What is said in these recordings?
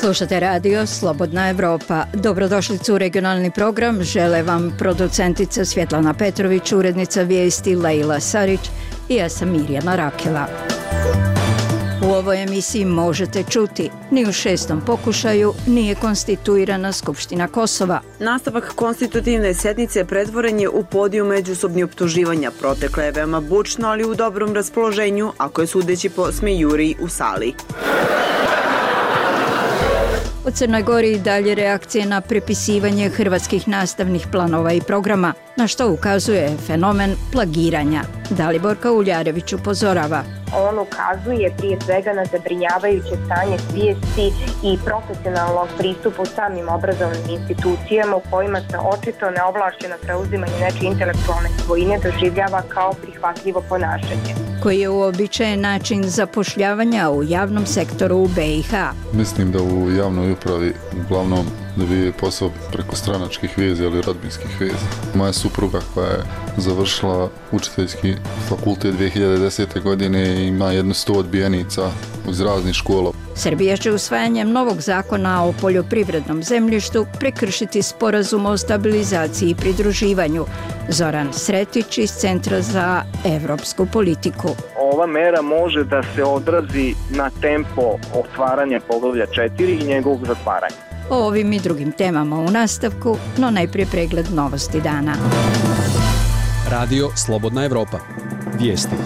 Slušate radio Slobodna Evropa. Dobrodošlicu u regionalni program. Žele vam producentica Svjetlana Petrović, urednica vijesti Lejla Sarić i ja sam Mirjana Rakela. U ovoj emisiji možete čuti: ni u 6. pokušaju nije konstituirana Skupština Kosova. Nastavak konstitutivne sjednice pretvoren je u podijum međusobnih optuživanja. Protekla je veoma bučno, ali u dobrom raspoloženju, ako je sudeći po smejuriji u sali. U Crnoj Gori i dalje reakcije na prepisivanje hrvatskih nastavnih planova i programa, na što ukazuje fenomen plagiranja. Daliborka Uljarević upozorava. On ukazuje prije svega na zabrinjavajuće stanje svijesti i profesionalnog pristupa u samim obrazovnim institucijama u kojima se očito neovlašćeno preuzimanje nečije intelektualne svojine doživljava kao prihvatljivo ponašanje. Koji je uobičajen način zapošljavanja u javnom sektoru u BiH. Mislim da u javnoj upravi uglavnom dobije posao preko stranačkih veza ili rodbinskih veza. Moja supruga koja je završila učiteljski fakultet 2010. godine ima jedno 100 odbijenica iz raznih škola. Srbija će usvajanjem novog zakona o poljoprivrednom zemljištu prekršiti sporazum o stabilizaciji i pridruživanju. Zoran Sretić iz Centra za evropsku politiku. Ova mera može da se odrazi na tempo otvaranja poglavlja 4 i njegovog zatvaranja. O ovim i drugim temama u nastavku, no najprije pregled novosti dana. Radio Slobodna Evropa. Vijesti.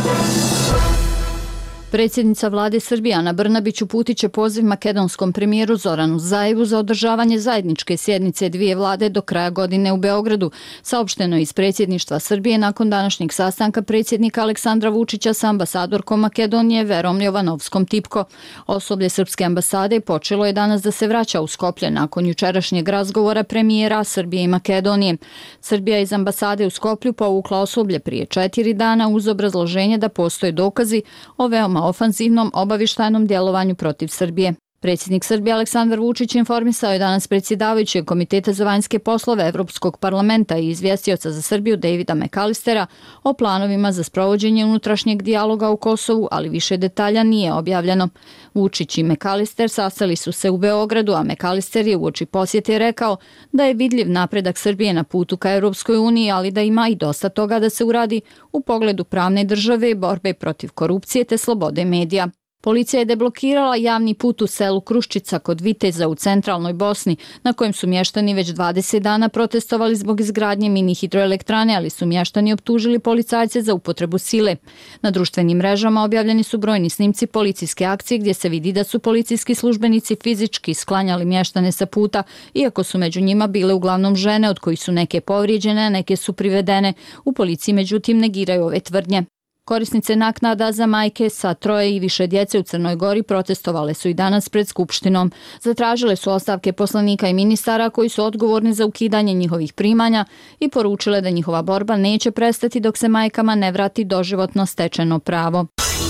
Predsjednica vlade Srbije Ana Brnabić uputit će poziv makedonskom premijeru Zoranu Zaevu za održavanje zajedničke sjednice dvije vlade do kraja godine u Beogradu, saopšteno je iz predsjedništva Srbije nakon današnjeg sastanka predsjednika Aleksandra Vučića sa ambasadorkom Makedonije Verom Jovanovskom-Tipko. Osoblje srpske ambasade počelo je danas da se vraća u Skoplje nakon jučerašnjeg razgovora premijera Srbije i Makedonije. Srbija iz ambasade u Skoplju povukla osoblje prije 4 dana uz obrazloženje da postoje dokazi o veoma ofanzivnom obavještajnom djelovanju protiv Srbije. Predsjednik Srbije Aleksandar Vučić informisao je danas predsjedavajućeg Komiteta za vanjske poslove Evropskog parlamenta i izvjestioca za Srbiju Davida McAllistera o planovima za sprovođenje unutrašnjeg dijaloga u Kosovu, ali više detalja nije objavljeno. Vučić i McAllister sastali su se u Beogradu, a McAllister je uoči posjete rekao da je vidljiv napredak Srbije na putu ka Europskoj uniji, ali da ima i dosta toga da se uradi u pogledu pravne države, borbe protiv korupcije te slobode medija. Policija je deblokirala javni put u selu Kruščica kod Viteza u centralnoj Bosni, na kojem su mještani već 20 dana protestovali zbog izgradnje mini hidroelektrane, ali su mještani optužili policajce za upotrebu sile. Na društvenim mrežama objavljeni su brojni snimci policijske akcije gdje se vidi da su policijski službenici fizički sklanjali mještane sa puta, iako su među njima bile uglavnom žene, od kojih su neke povrijeđene, a neke su privedene. U policiji međutim negiraju ove tvrdnje. Korisnice naknada za majke sa 3 i više djece u Crnoj Gori protestovale su i danas pred Skupštinom. Zatražile su ostavke poslanika i ministara koji su odgovorni za ukidanje njihovih primanja i poručile da njihova borba neće prestati dok se majkama ne vrati doživotno stečeno pravo.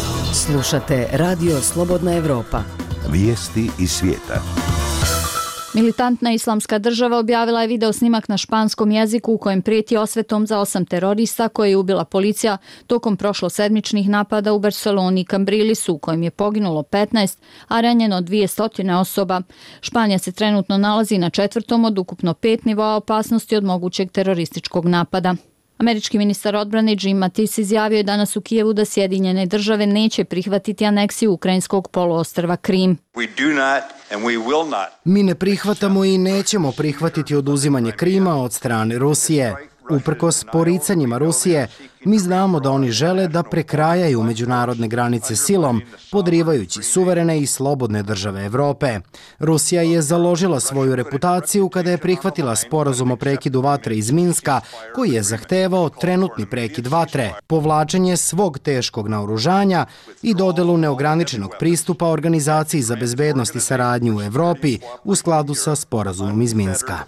Slušate Radio Slobodna Evropa. Vijesti iz svijeta. Militantna islamska država objavila je video snimak na španskom jeziku u kojem prijeti osvetom za 8 terorista koje je ubila policija tokom prošlosedmičnih napada u Barceloni i Cambrilisu, u kojem je poginulo 15, a ranjeno 200 osoba. Španija se trenutno nalazi na 4. od ukupno 5 nivoa opasnosti od mogućeg terorističkog napada. Američki ministar odbrane Jim Mattis izjavio je danas u Kijevu da Sjedinjene države neće prihvatiti aneksiju ukrajinskog poluostrva Krim. Mi ne prihvatamo i nećemo prihvatiti oduzimanje Krima od strane Rusije. Uprkos poricanjima Rusije, mi znamo da oni žele da prekrajaju međunarodne granice silom, podrivajući suverene i slobodne države Evrope. Rusija je založila svoju reputaciju kada je prihvatila sporazum o prekidu vatre iz Minska, koji je zahtevao trenutni prekid vatre, povlačenje svog teškog naoružanja i dodelu neograničenog pristupa Organizaciji za bezbednost i saradnju u Evropi u skladu sa sporazumom iz Minska.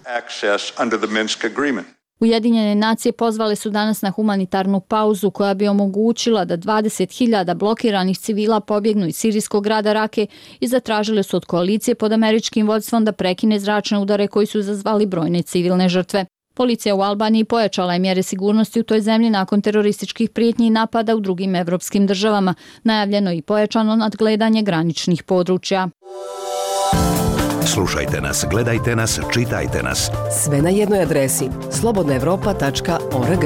Ujedinjene nacije pozvale su danas na humanitarnu pauzu koja bi omogućila da 20.000 blokiranih civila pobjegnu iz sirijskog grada Rake i zatražile su od koalicije pod američkim vodstvom da prekine zračne udare koji su izazvali brojne civilne žrtve. Policija u Albaniji pojačala je mjere sigurnosti u toj zemlji nakon terorističkih prijetnji i napada u drugim evropskim državama. Najavljeno i pojačano nadgledanje graničnih područja. Slušajte nas, gledajte nas, čitajte nas. Sve na jednoj adresi slobodnaevropa.org.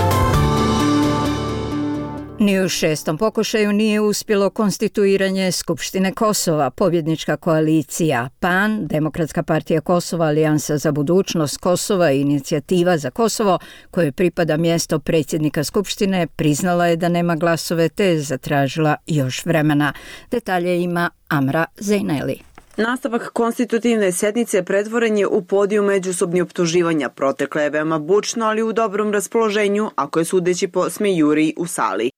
Ni u šestom pokušaju nije uspjelo konstituiranje Skupštine Kosova. Pobjednička koalicija PAN, Demokratska partija Kosova, Alijansa za budućnost Kosova i Inicijativa za Kosovo, kojoj pripada mjesto predsjednika Skupštine, priznala je da nema glasove te je zatražila još vremena. Detalje ima Amra Zejneli. Nastavak konstitutivne sednice pretvoren je u podijum međusobnih optuživanja. Protekla je veoma bučno, ali u dobrom raspoloženju, ako je sudeći po smejuriji u sali.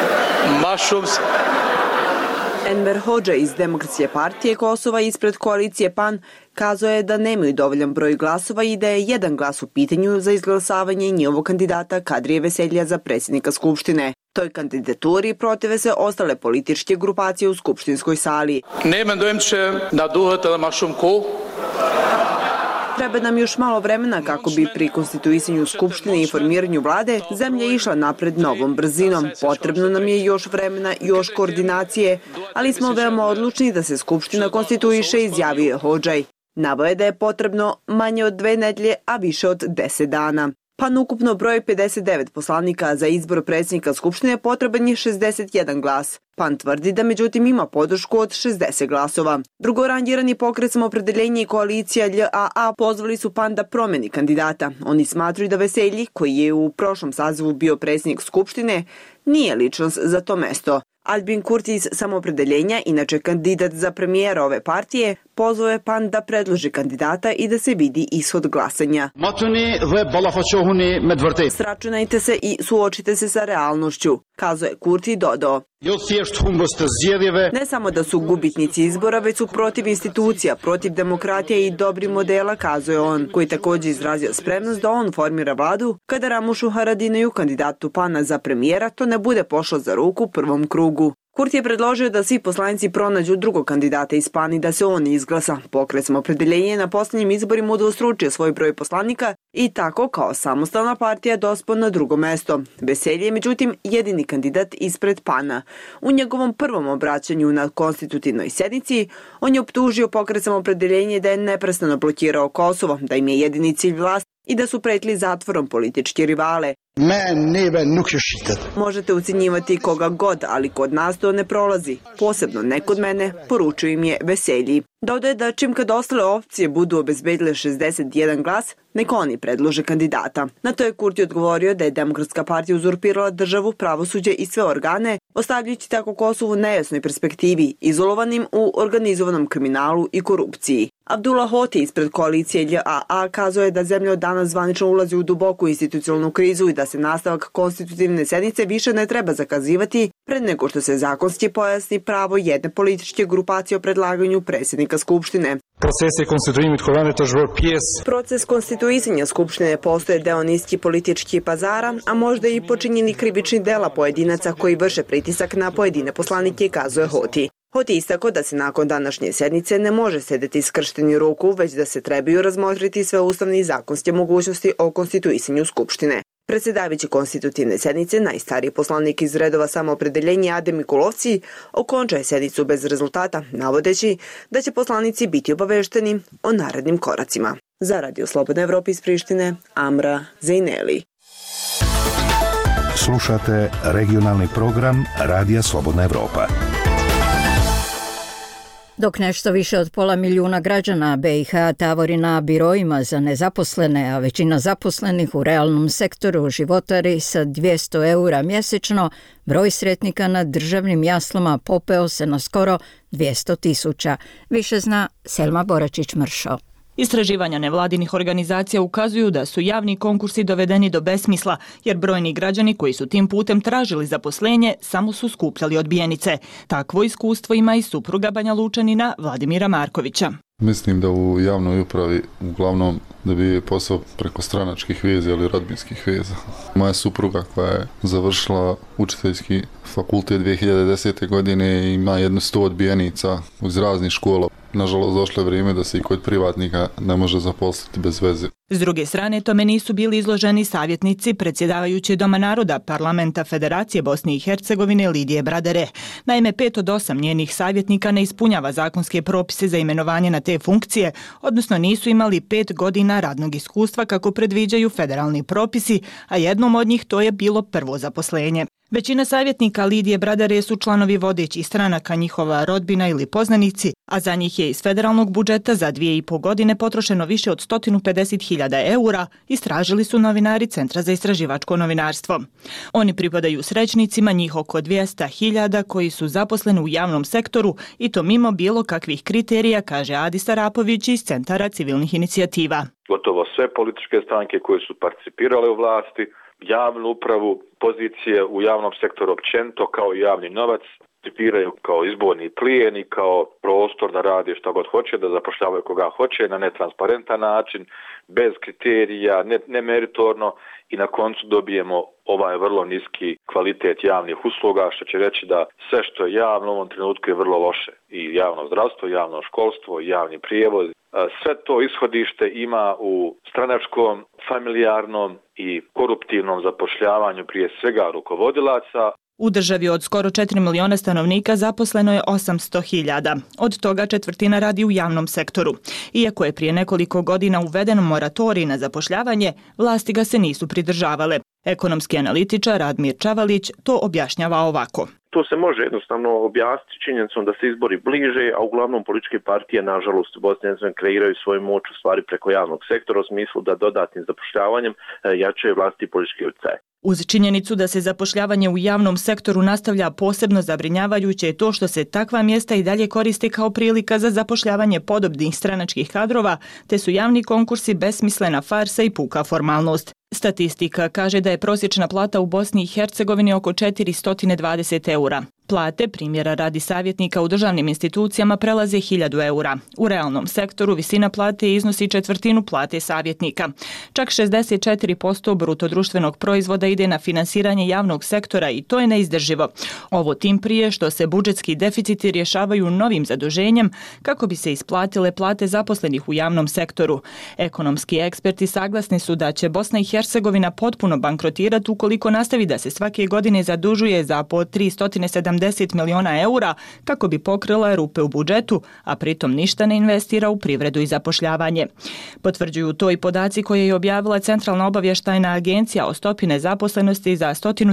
Enver Hodža iz Demokratske partije Kosova ispred koalicije PAN kazao je da nemaju dovoljan broj glasova i da je jedan glas u pitanju za izglasavanje njihovog kandidata Kadrije Veselja za predsjednika Skupštine. Toj kandidaturi protive se ostale političke grupacije u skupštinskoj sali. Treba nam još malo vremena kako bi pri konstituisanju Skupštine i formiranju vlade zemlja išla napred novom brzinom. Potrebno nam je još vremena, još koordinacije, ali smo veoma odlučni da se Skupština konstituiše, izjavio je Hodžaj. Naveo je da je potrebno manje od 2 nedelje, a više od 10 dana. PAN ukupno broj 59 poslanika, za izbor predsjednika Skupštine potreban je 61 glas. PAN tvrdi da međutim ima podršku od 60 glasova. Drugorangirani pokret Samoopredeljenje i koalicija LJAA pozvali su PAN da promeni kandidata. Oni smatruju da Veselji, koji je u prošlom sazivu bio predsjednik Skupštine, nije ličnost za to mesto. Albin Kurti iz Samoopredeljenja, inače kandidat za premijera ove partije, pozvao je PAN da predloži kandidata i da se vidi ishod glasanja. Sračunajte se i suočite se sa realnošću, kazao je Kurti i dodao. Ne samo da su gubitnici izbora, već su protiv institucija, protiv demokratije i dobrih modela, kazao je on, koji također izrazio spremnost da on formira vladu kada Ramušu Haradinaju, kandidatu PAN-a za premijera, to ne bude pošlo za ruku u prvom krugu. Kurti je predložio da svi poslanici pronađu drugog kandidata iz PAN i da se on izglasa. Pokret Samoopredeljenje na posljednjim izborima udvostručio svoj broj poslanika i tako kao samostalna partija dospao na drugo mesto. Veselje je međutim jedini kandidat ispred PAN-a. U njegovom prvom obraćanju na konstitutivnoj sednici on je optužio Pokret Samoopredeljenje da je neprestano blokirao Kosovo, da im je jedini cilj vlast i da su pretili zatvorom politički rivale. Možete ucjenjivati koga god, ali kod nas to ne prolazi. Posebno ne kod mene, poručuje im je Veselji. Dodaje da čim kad ostale opcije budu obezbedile 61 glas, nek oni predlože kandidata. Na to je Kurti odgovorio da je Demokratska partija uzurpirala državu, pravosuđe i sve organe, ostavljajući tako Kosovu nejasnoj perspektivi, izolovanim u organizovanom kriminalu i korupciji. Abdullah Hoti ispred koalicije LJAA kazao je da zemlja od danas zvanično ulazi u duboku institucionalnu krizu i da se nastavak konstitutivne sednice više ne treba zakazivati pred nego što se zakonski pojasni pravo jedne političke grupacije o predlaganju predsjednika Skupštine. Proces konstituisanja Skupštine postoje deo niski politički pazara, a možda i počinjeni krivični dela pojedinaca koji vrše pritisak na pojedine poslanike, kazuje Hoti. Hoti istako da se nakon današnje sednice ne može sedeti skršteni ruku, već da se trebaju razmotriti sve ustavne i zakonske mogućnosti o konstituisanju Skupštine. Predsjedavajući konstitutivne sednice, najstariji poslanik iz redova Samoopredeljenja Adem Mikulovci okončaje sednicu bez rezultata, navodeći da će poslanici biti obavešteni o narednim koracima. Za Radio Slobodna Evropa iz Prištine, Amra Zejneli. Slušate regionalni program Radija Slobodna Evropa. Dok nešto više od 500 milijuna građana BiH tavori na biroima za nezaposlene, a većina zaposlenih u realnom sektoru životari sa 200 eura mjesečno, broj sretnika na državnim jaslama popeo se na skoro 200.000. Više zna Selma Boračić-Mršo. Istraživanja nevladinih organizacija ukazuju da su javni konkursi dovedeni do besmisla, jer brojni građani koji su tim putem tražili zaposlenje samo su skupljali odbijenice. Takvo iskustvo ima i supruga Banja Lučanina Vladimira Markovića. Mislim da u javnoj upravi uglavnom dobije posao preko stranačkih veza ili rodbinskih veza. Moja supruga koja je završila učiteljski fakultet 2010. godine ima jedno 100 odbijenica iz raznih škola. Nažalost, došlo je vrijeme da se i kod privatnika ne može zaposliti bez veze. S druge strane, tome nisu bili izloženi savjetnici predsjedavajuće Doma naroda Parlamenta Federacije Bosne i Hercegovine Lidije Bradare. Naime, 5 od 8 njenih savjetnika ne ispunjava zakonske propise za imenovanje na te funkcije, odnosno nisu imali 5 godina radnog iskustva kako predviđaju federalni propisi, a jednom od njih to je bilo prvo zaposlenje. Većina savjetnika Lidije Bradare su članovi vodećih stranaka, njihova rodbina ili poznanici, a za njih je iz federalnog budžeta za 2,5 godine potrošeno više od 150.000 eura, istražili su novinari Centra za istraživačko novinarstvo. Oni pripadaju srećnicima, njih oko 200.000 koji su zaposleni u javnom sektoru i to mimo bilo kakvih kriterija, kaže Adi Sarapović iz Centara civilnih inicijativa. Gotovo sve političke stranke koje su participirale u vlasti, javnu upravu, pozicije u javnom sektoru općenito kao i javni novac participiraju kao izborni plijen i kao prostor da rade šta god hoće, da zapošljavaju koga hoće na netransparentan način, bez kriterija, nemeritorno i na koncu dobijemo ovaj vrlo niski kvalitet javnih usluga, što će reći da sve što je javno u ovom trenutku je vrlo loše. I javno zdravstvo, javno školstvo, javni prijevoz. Sve to ishodište ima u stranačkom, familijarnom i koruptivnom zapošljavanju prije svega rukovodilaca. U državi od skoro 4 miliona stanovnika zaposleno je 800.000. Od toga četvrtina radi u javnom sektoru. Iako je prije nekoliko godina uveden moratorij na zapošljavanje, vlasti ga se nisu pridržavale. Ekonomski analitičar Radmir Čavalić to objašnjava ovako. To se može jednostavno objasniti činjenicom da se izbori bliže, a uglavnom političke partije, nažalost, u Bosni i Hercegovini kreiraju svoju moć u stvari preko javnog sektora u smislu da dodatnim zapošljavanjem jačaju vlasti i politički utjecaj. Uz činjenicu da se zapošljavanje u javnom sektoru nastavlja, posebno zabrinjavajuće je to što se takva mjesta i dalje koriste kao prilika za zapošljavanje podobnih stranačkih kadrova, te su javni konkursi besmislena farsa i puka formalnost. Statistika kaže da je prosječna plata u Bosni i Hercegovini oko 420 eura. Plate, primjera radi savjetnika u državnim institucijama, prelaze 1000 eura. U realnom sektoru visina plate iznosi četvrtinu plate savjetnika. Čak 64% bruto društvenog proizvoda ide na finansiranje javnog sektora i to je neizdrživo. Ovo tim prije što se budžetski deficiti rješavaju novim zaduženjem kako bi se isplatile plate zaposlenih u javnom sektoru. Ekonomski eksperti saglasni su da će Bosna i Hercegovina potpuno bankrotirati ukoliko nastavi da se svake godine zadužuje za po 370 miliona eura kako bi pokrila rupe u budžetu, a pritom ništa ne investira u privredu i zapošljavanje. Potvrđuju to i podaci koje je objavila Centralna obavještajna agencija o stopi nezaposlenosti za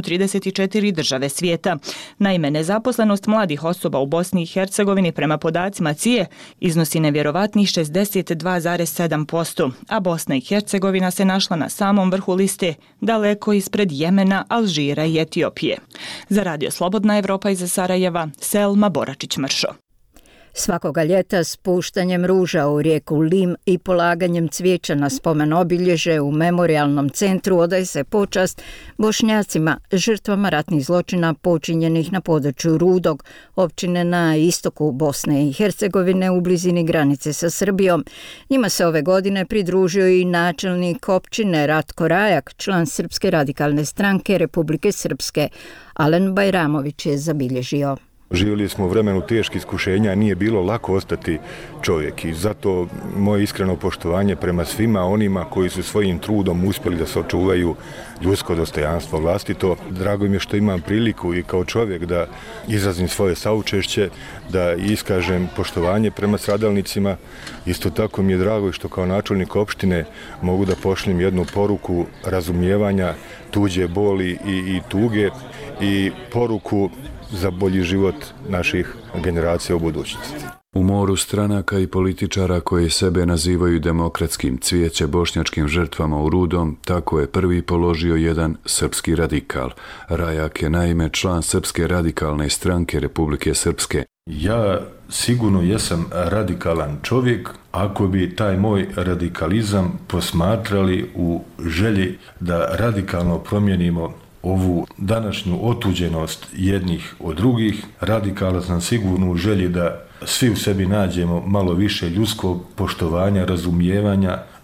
134 države svijeta. Naime, nezaposlenost mladih osoba u Bosni i Hercegovini prema podacima CIA iznosi nevjerovatnih 62,7%, a Bosna i Hercegovina se našla na samom vrhu liste, daleko ispred Jemena, Alžira i Etiopije. Za Radio Slobodna Evropa iz Sarajeva, Selma Boračić-Mršo. Svakoga ljeta spuštanjem ruža u rijeku Lim i polaganjem cvijeća na spomen obilježe u memorijalnom centru odaje se počast Bošnjacima, žrtvama ratnih zločina počinjenih na području Rudog, općine na istoku Bosne i Hercegovine u blizini granice sa Srbijom. Njima se ove godine pridružio i načelnik općine Ratko Rajak, član Srpske radikalne stranke Republike Srpske. Alen Bajramović je zabilježio. Živjeli smo u vremenu teških iskušenja, nije bilo lako ostati čovjek i zato moje iskreno poštovanje prema svima onima koji su svojim trudom uspjeli da se očuvaju ljudsko dostojanstvo vlastito. Drago mi je što imam priliku i kao čovjek da izrazim svoje saučešće, da iskažem poštovanje prema stradalnicima. Isto tako mi je drago što kao načelnik opštine mogu da pošaljem jednu poruku razumijevanja tuđe boli i tuge i poruku za bolji život naših generacija u budućnosti. U moru stranaka i političara koji sebe nazivaju demokratskim cvijeće bošnjačkim žrtvama u Rudom, tako je prvi položio jedan srpski radikal. Rajak je naime član Srpske radikalne stranke Republike Srpske. Ja sigurno jesam radikalan čovjek ako bi taj moj radikalizam posmatrali u želji da radikalno promijenimo ovu današnju otuđenost jednih od drugih. Radikalan sam sigurno u želji da svi u sebi nađemo malo više ljudskog poštovanja, razumijevanja,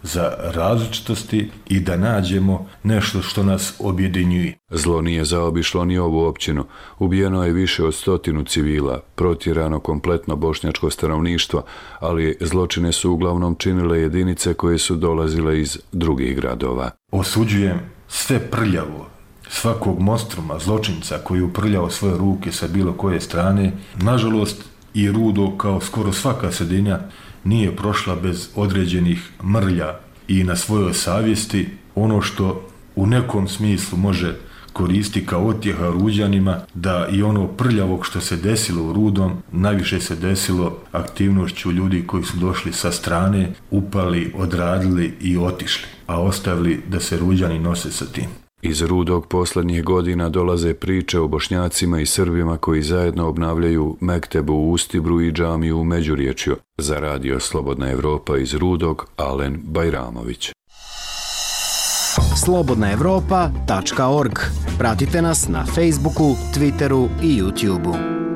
za različitosti i da nađemo nešto što nas objedinjuje. Zlo nije zaobišlo ni ovu općinu. Ubijeno je više od 100 civila, protjerano kompletno bošnjačko stanovništvo, ali zločine su uglavnom činile jedinice koje su dolazile iz drugih gradova. Osuđujem sve prljavo, svakog monstruma, zločinca koji uprljao svoje ruke sa bilo koje strane. Nažalost, i Rudo, kao skoro svaka sredina, nije prošla bez određenih mrlja i na svojoj savjesti. Ono što u nekom smislu može koristi kao otjeha Ruđanima, da i ono prljavog što se desilo u Rudom, najviše se desilo aktivnošću ljudi koji su došli sa strane, upali, odradili i otišli, a ostavili da se Ruđani nose sa tim. Iz Rudog posljednjih godina dolaze priče o Bošnjacima i Srbima koji zajedno obnavljaju mektebu u Ustibru i džamiju u Međurječju. Za radio Slobodna Evropa iz Rudog, Alen Bajramović. slobodnaevropa.org. Pratite nas na Facebooku, Twitteru i YouTubeu.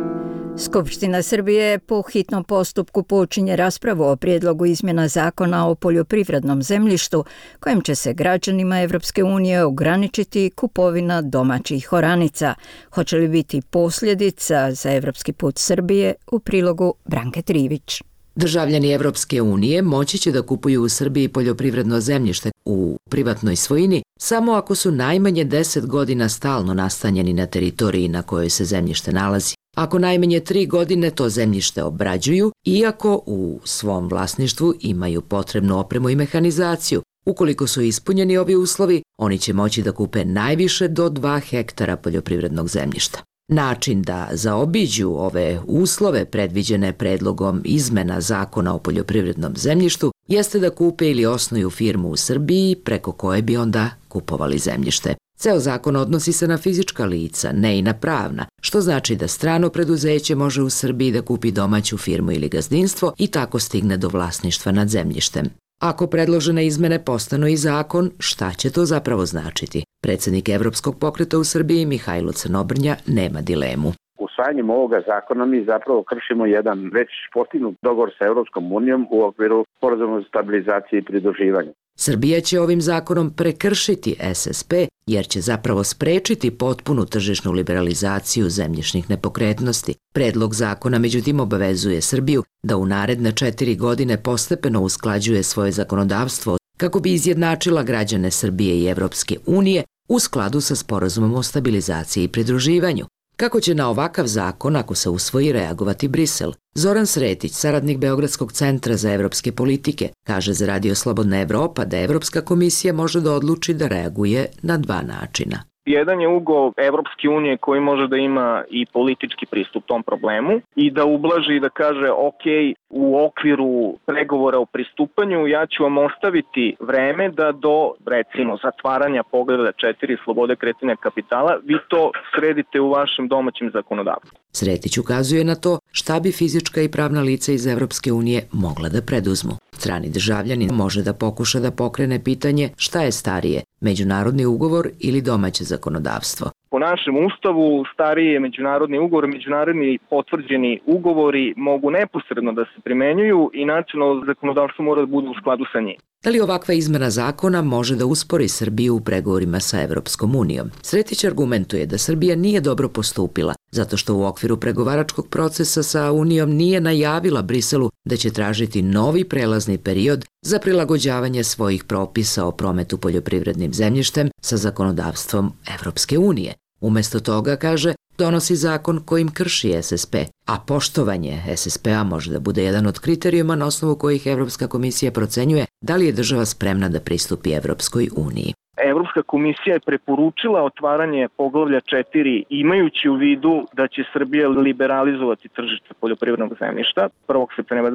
Skupština Srbije po hitnom postupku počinje raspravu o prijedlogu izmjena zakona o poljoprivrednom zemljištu, kojim će se građanima Evropske unije ograničiti kupovina domaćih oranica. Hoće li biti posljedica za evropski put Srbije? U prilogu Branke Trivić. Državljani Evropske unije moći će da kupuju u Srbiji poljoprivredno zemljište u privatnoj svojini samo ako su najmanje 10 godina stalno nastanjeni na teritoriji na kojoj se zemljište nalazi. Ako najmanje 3 godine to zemljište obrađuju, iako u svom vlasništvu imaju potrebnu opremu i mehanizaciju. Ukoliko su ispunjeni ovi uslovi, oni će moći da kupe najviše do 2 hektara poljoprivrednog zemljišta. Način da zaobiđu ove uslove predviđene predlogom izmena zakona o poljoprivrednom zemljištu jeste da kupe ili osnuju firmu u Srbiji preko koje bi onda kupovali zemljište. Ceo zakon odnosi se na fizička lica, ne i na pravna, što znači da strano preduzeće može u Srbiji da kupi domaću firmu ili gazdinstvo i tako stigne do vlasništva nad zemljištem. Ako predložene izmene postanu i zakon, šta će to zapravo značiti? Predsjednik Evropskog pokreta u Srbiji, Mihajlo Crnobrnja, nema dilemu. Usvajanjem ovoga zakona mi zapravo kršimo jedan već postignut dogovor sa Evropskom unijom u okviru sporazuma za stabilizaciju i pridruživanje. Srbija će ovim zakonom prekršiti SSP jer će zapravo sprečiti potpunu tržišnu liberalizaciju zemljišnih nepokretnosti. Predlog zakona međutim obavezuje Srbiju da u naredne 4 godine postepeno usklađuje svoje zakonodavstvo kako bi izjednačila građane Srbije i Evropske unije u skladu sa sporazumom o stabilizaciji i pridruživanju. Kako će na ovakav zakon, ako se usvoji, reagovati Brisel? Zoran Sretić, saradnik Beogradskog centra za evropske politike, kaže za radio Slobodna Evropa da Evropska komisija može da odluči da reaguje na 2 načina. Jedan je ugao Evropske unije koji može da ima i politički pristup tom problemu i da ublaži i da kaže ok, u okviru pregovora o pristupanju ja ću vam ostaviti vreme da do, recimo, zatvaranja poglavlja 4 slobode kretanja kapitala, vi to sredite u vašem domaćem zakonodavstvu. Sretić ukazuje na to šta bi fizička i pravna lica iz Evropske unije mogla da preduzmu. Strani državljanin može da pokuša da pokrene pitanje šta je starije, međunarodni ugovor ili domaće zakonodavstvo. Po našem ustavu stariji je međunarodni ugovor, međunarodni potvrđeni ugovori mogu neposredno da se primenjuju i nacionalno zakonodavstvo mora da bude u skladu sa njim. Da li ovakva izmena zakona može da uspori Srbiju u pregovorima sa Evropskom unijom? Sretić argumentuje da Srbija nije dobro postupila, zato što u okviru pregovaračkog procesa sa Unijom nije najavila Briselu da će tražiti novi prelazni period za prilagođavanje svojih propisa o prometu poljoprivrednim zemljištem sa zakonodavstvom Evropske unije. Umesto toga, kaže, donosi zakon kojim krši SSP, a poštovanje SSP-a može da bude jedan od kriterijuma na osnovu kojih Evropska komisija procenjuje da li je država spremna da pristupi Evropskoj uniji. Evropska komisija je preporučila otvaranje poglavlja 4 imajući u vidu da će Srbija liberalizovati tržište poljoprivrednog zemljišta 1. septembra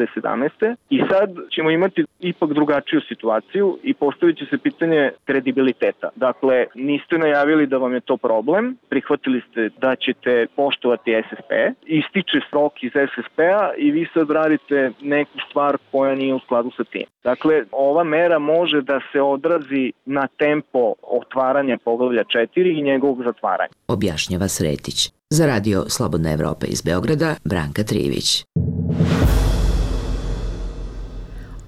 2017. I sad ćemo imati ipak drugačiju situaciju i postavit će se pitanje kredibiliteta. Dakle, niste najavili da vam je to problem, prihvatili ste da ćete poštovati SSP, ističe rok iz SSP-a i vi sad radite neku stvar koja nije u skladu sa tim. Dakle, ova mera može da se odrazi na tempo otvaranja poglavlja 4 i njegovog zatvaranja. Objašnjava Sretić. Za radio Slobodna Evropa iz Beograda, Branka Trivić.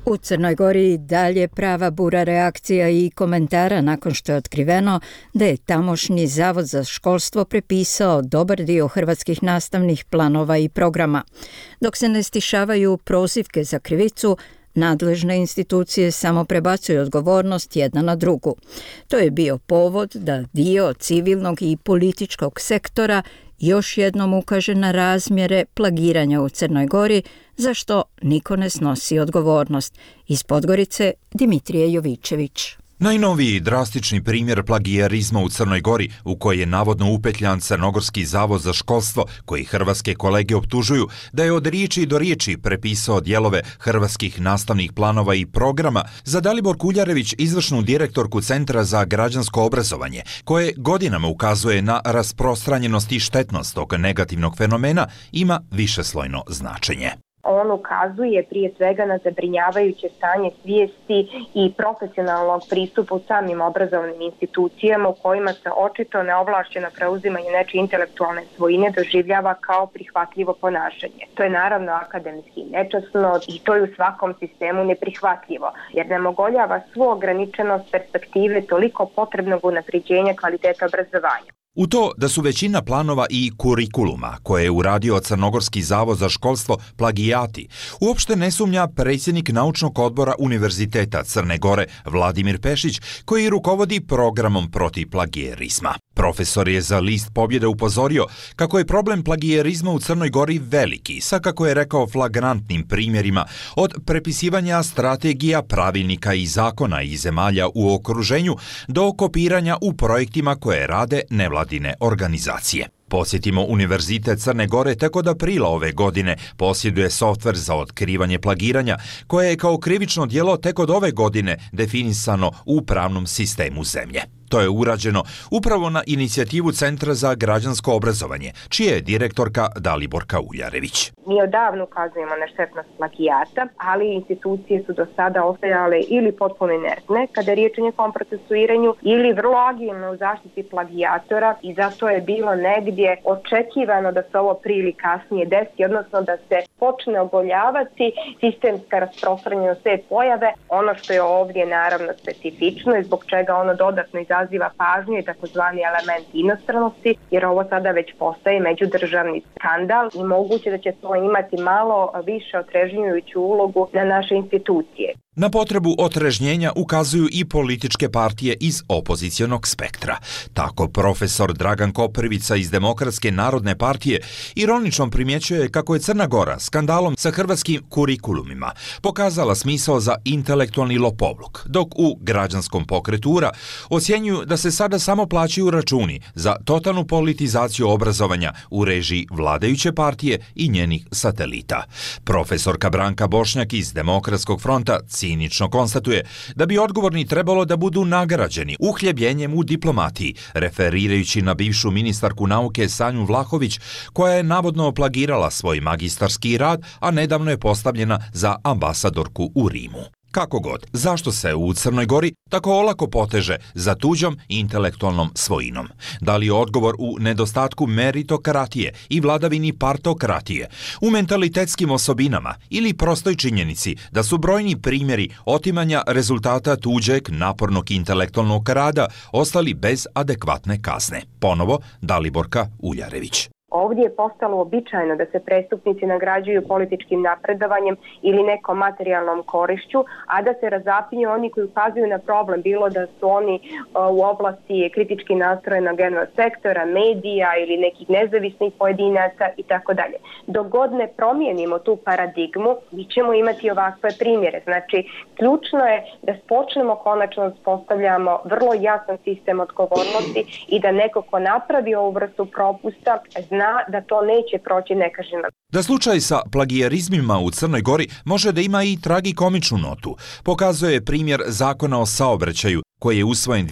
U Crnoj Gori dalje prava bura reakcija i komentara nakon što je otkriveno da je tamošnji Zavod za školstvo prepisao dobar dio hrvatskih nastavnih planova i programa. Dok se ne stišavaju prozivke za krivicu, nadležne institucije samo prebacuju odgovornost jedna na drugu. To je bio povod da dio civilnog i političkog sektora još jednom ukaže na razmjere plagiranja u Crnoj Gori, za što niko ne snosi odgovornost. Iz Podgorice Dimitrije Jovičević. Najnoviji drastični primjer plagijarizma u Crnoj Gori, u koji je navodno upetljan Crnogorski zavod za školstvo, koji hrvatske kolege optužuju da je od riječi do riječi prepisao dijelove hrvatskih nastavnih planova i programa, za Daliborku Uljarević, izvršnu direktorku Centra za građansko obrazovanje, koje godinama ukazuje na rasprostranjenost i štetnost tog negativnog fenomena, ima višeslojno značenje. On ukazuje prije svega na zabrinjavajuće stanje svijesti i profesionalnog pristupa u samim obrazovnim institucijama u kojima se očito neovlašćeno preuzimanje nečije intelektualne svojine doživljava kao prihvatljivo ponašanje. To je naravno akademski nečasno i to je u svakom sistemu neprihvatljivo, jer nam ogoljava svu ograničenost perspektive toliko potrebnog unapređenja kvaliteta obrazovanja. U to da su većina planova i kurikuluma koje je uradio Crnogorski zavod za školstvo plagijati, uopšte ne sumnja predsjednik naučnog odbora Univerziteta Crne Gore Vladimir Pešić, koji rukovodi programom protiv plagijerizma. Profesor je za List Pobjede upozorio kako je problem plagijerizma u Crnoj Gori veliki, sa, kako je rekao, flagrantnim primjerima od prepisivanja strategija, pravilnika i zakona iz zemalja u okruženju do kopiranja u projektima koje rade nevladine organizacije. Posjetimo Univerzitet Crne Gore tek od aprila ove godine posjeduje softver za otkrivanje plagiranja, koje je kao krivično djelo tek od ove godine definisano u pravnom sistemu zemlje. To je urađeno upravo na inicijativu Centra za građansko obrazovanje, čija je direktorka Daliborka Uljarević. Mi odavno ukazujemo na štetnost plagijata, ali institucije su do sada ostajale ili potpuno inertne kada je riječ o njegovom procesuiranju ili vrlo agilno u zaštiti plagijatora i zato je bilo negdje očekivano da se ovo prije ili kasnije desi, odnosno da se počne ogoljavati sistemska rasprostranjenost te pojave. Ono što je ovdje naravno specifično i zbog čega ono dodatno izaziva pažnju je takozvani element inostranosti, jer ovo sada već postaje međudržavni skandal i moguće da će to imati malo više otrežnjujuću ulogu na naše institucije. Na potrebu otrežnjenja ukazuju i političke partije iz opozicionog spektra. Tako profesor Dragan Koprivica iz Demokratske narodne partije ironično primjećuje kako je Crna Gora skandalom sa hrvatskim kurikulumima pokazala smisao za intelektualni lopovluk, dok u građanskom pokretu URA ocjenjuju da se sada samo plaćaju računi za totalnu politizaciju obrazovanja u režiji vladajuće partije i njenih satelita. Profesorka Branka Bošnjak iz Demokratskog fronta cinično konstatuje da bi odgovorni trebalo da budu nagrađeni uhljebljenjem u diplomatiji, referirajući na bivšu ministarku nauke Sanju Vlahović, koja je navodno plagirala svoj magistarski rad, a nedavno je postavljena za ambasadorku u Rimu. Kako god, zašto se u Crnoj Gori tako olako poteže za tuđom intelektualnom svojinom? Da li je odgovor u nedostatku meritokratije i vladavini partokratije, u mentalitetskim osobinama ili prostoj činjenici da su brojni primjeri otimanja rezultata tuđeg napornog intelektualnog rada ostali bez adekvatne kazne? Ponovo Daliborka Uljarević. Ovdje je postalo uobičajeno da se prestupnici nagrađuju političkim napredovanjem ili nekom materijalnom korišću, a da se razapinju oni koji ukazuju na problem, bilo da su oni u oblasti kritički nastrojenog jednog sektora, medija ili nekih nezavisnih pojedinaca i tako dalje. Dok god ne promijenimo tu paradigmu, mi ćemo imati ovakve primjere. Znači, ključno je da počnemo konačno uspostavljamo vrlo jasan sistem odgovornosti i da neko ko napravi ovu vrstu propusta zna da to neće proći nekažnjeno. Da slučaj sa plagijarizmima u Crnoj Gori može da ima i tragikomičnu notu, pokazuje primjer Zakona o saobraćaju, koji je usvojen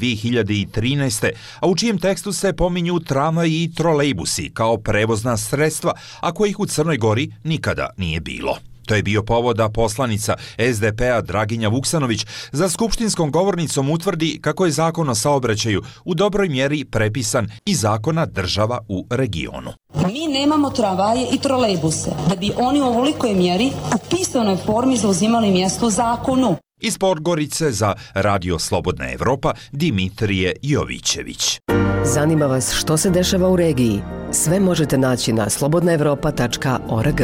2013. a u čijem tekstu se pominju tramvaji i trolejbusi kao prevozna sredstva, a kojih u Crnoj Gori nikada nije bilo. To je bio povod da poslanica SDP-a Draginja Vuksanović za skupštinskom govornicom utvrdi kako je zakon o saobraćaju u dobroj mjeri prepisan iz zakona država u regionu. Mi nemamo tramvaje i trolejbuse, da bi oni u ovolikoj mjeri u pisanoj formi zauzimali mjesto u zakonu. Iz Podgorice za Radio Slobodna Evropa Dimitrije Jovićević. Zanima vas što se dešava u regiji? Sve možete naći na slobodnaevropa.org.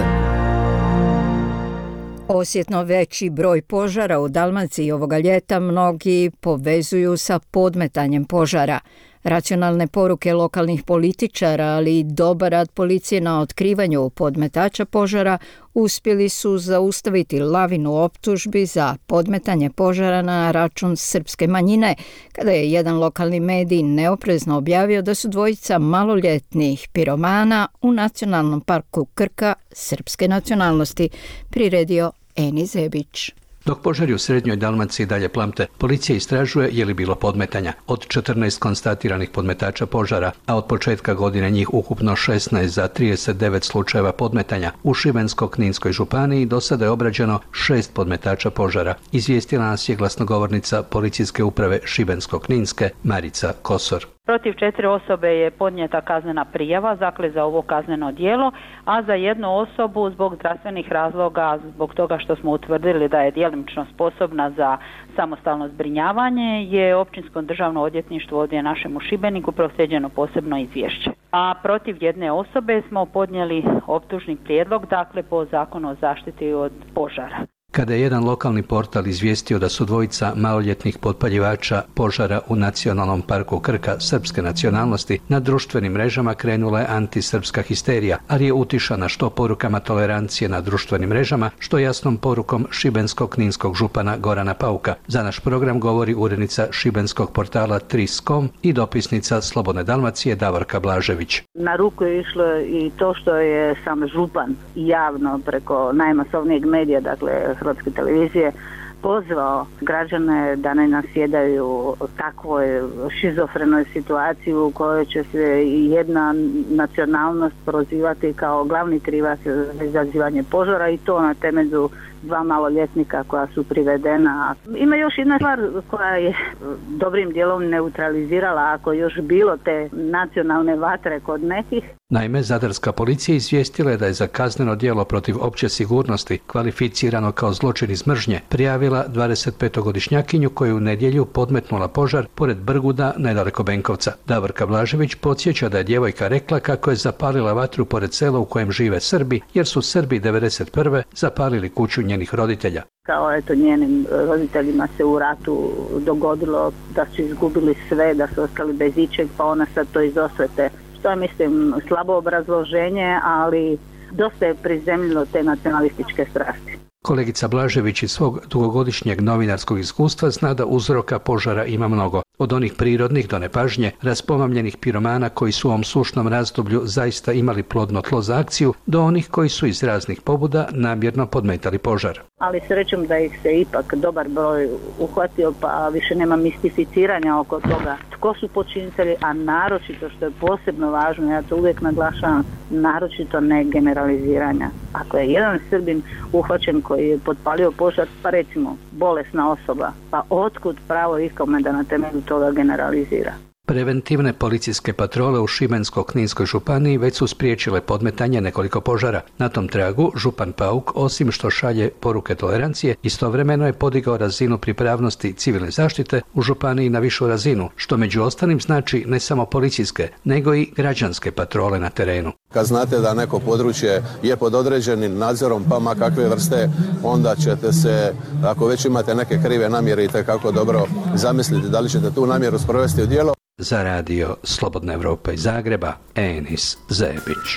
Osjetno veći broj požara u Dalmaciji ovoga ljeta mnogi povezuju sa podmetanjem požara. Racionalne poruke lokalnih političara, ali i dobar rad policije na otkrivanju podmetača požara uspjeli su zaustaviti lavinu optužbi za podmetanje požara na račun srpske manjine, kada je jedan lokalni medij neoprezno objavio da su dvojica maloljetnih piromana u Nacionalnom parku Krka srpske nacionalnosti, priredio Eni Zebić. Dok požari u srednjoj Dalmaciji dalje plamte, policija istražuje je li bilo podmetanja. Od 14 konstatiranih podmetača požara, a od početka godine njih ukupno 16 za 39 slučajeva podmetanja, u Šibensko-Kninskoj županiji do sada je obrađeno 6 podmetača požara. Izvijestila nas je glasnogovornica policijske uprave Šibensko-Kninske Marica Kosor. Protiv 4 osobe je podnijeta kaznena prijava, dakle za ovo kazneno djelo, a za jednu osobu zbog zdravstvenih razloga, zbog toga što smo utvrdili da je djelomično sposobna za samostalno zbrinjavanje, je Općinsko državno odvjetništvo ovdje našem u Šibeniku proslijeđeno posebno izvješće. A protiv jedne osobe smo podnijeli optužni prijedlog, dakle po zakonu o zaštiti od požara. Kada je jedan lokalni portal izvijestio da su dvojica maloljetnih potpaljivača požara u Nacionalnom parku Krka srpske nacionalnosti, na društvenim mrežama krenula je antisrpska histerija, ali je utišana što porukama tolerancije na društvenim mrežama, što jasnom porukom šibensko-kninskog župana Gorana Pauka. Za naš program govori urednica šibenskog portala Tris.com i dopisnica Slobodne Dalmacije Davorka Blažević. Na ruku je išlo i to što je sam župan javno preko najmasovnijeg medija, dakle Hrvatske televizije, pozvao građane da ne nasjedaju takvoj šizofrenoj situaciji u kojoj će se jedna nacionalnost prozivati kao glavni krivac za izazivanje požara, i to na temelju 2 maloljetnika koja su privedena. Ima još jedna stvar koja je dobrim dijelom neutralizirala, ako još bilo te nacionalne vatre kod nekih. Naime, zadarska policija izvijestila je da je za kazneno djelo protiv opće sigurnosti, kvalificirano kao zločin iz mržnje, prijavila 25-godišnjakinju koju u nedjelju podmetnula požar pored Brguda nedaleko Benkovca. Davorka Blažević podsjeća da je djevojka rekla kako je zapalila vatru pored sela u kojem žive Srbi, jer su Srbi 1991. zapalili kuću njenih roditelja. Kao njenim roditeljima se u ratu dogodilo da su izgubili sve, da su ostali bez ičeg, pa ona sad to iz osvete. To je, mislim, slabo obrazloženje, ali dosta je prizemljilo te nacionalističke strasti. Kolegica Blažević iz svog dugogodišnjeg novinarskog iskustva zna da uzroka požara ima mnogo. Od onih prirodnih do nepažnje, raspomamljenih piromana koji su u ovom sušnom razdoblju zaista imali plodno tlo za akciju, do onih koji su iz raznih pobuda namjerno podmetali požar. Ali srećom da ih se ipak dobar broj uhvatio, pa više nema mistificiranja oko toga tko su počinitelji, a naročito, što je posebno važno, ja to uvijek naglašavam, naročito ne generaliziranja. Ako je jedan Srbin uhvaćen koji je potpalio požar, pa recimo bolesna osoba, pa otkud pravo ikome da na temelju toga generalizira? Preventivne policijske patrole u Šibensko-Kninskoj županiji već su spriječile podmetanje nekoliko požara. Na tom tragu župan Pauk, osim što šalje poruke tolerancije, istovremeno je podigao razinu pripravnosti civilne zaštite u županiji na višu razinu, što među ostalim znači ne samo policijske, nego i građanske patrole na terenu. Kad znate da neko područje je pod određenim nadzorom, pa ma kakve vrste, onda ćete se, ako već imate neke krive namjere, itekako dobro zamisliti da li ćete tu namjeru sprovesti u djelo. Za radio Slobodna Evropa iz Zagreba, Enis Zebić.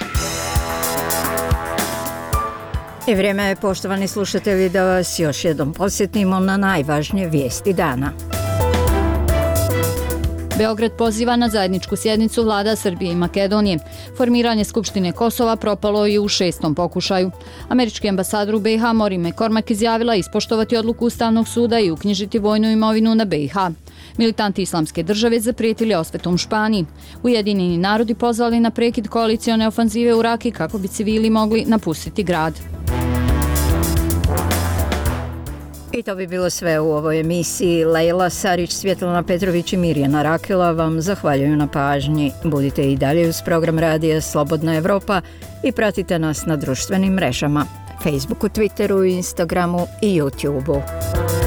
I vrijeme je, poštovani slušatelji, da vas još jednom podsjetimo na najvažnije vijesti dana. Beograd poziva na zajedničku sjednicu vlada Srbije i Makedonije. Formiranje Skupštine Kosova propalo je u 6. pokušaju. Američki ambasador u BiH Mori McCormack izjavila ispoštovati odluku Ustavnog suda i uknjižiti vojnu imovinu na BiH. Militanti Islamske države zaprijetili osvetom Španiji. Ujedinjeni narodi pozvali na prekid koalicione ofanzive u Raki kako bi civili mogli napustiti grad. I to bi bilo sve u ovoj emisiji. Lejla Sarić, Svjetlana Petrović i Mirjana Rakela vam zahvaljuju na pažnji. Budite i dalje uz program radija Slobodna Evropa i pratite nas na društvenim mrežama, Facebooku, Twitteru, Instagramu i YouTubeu.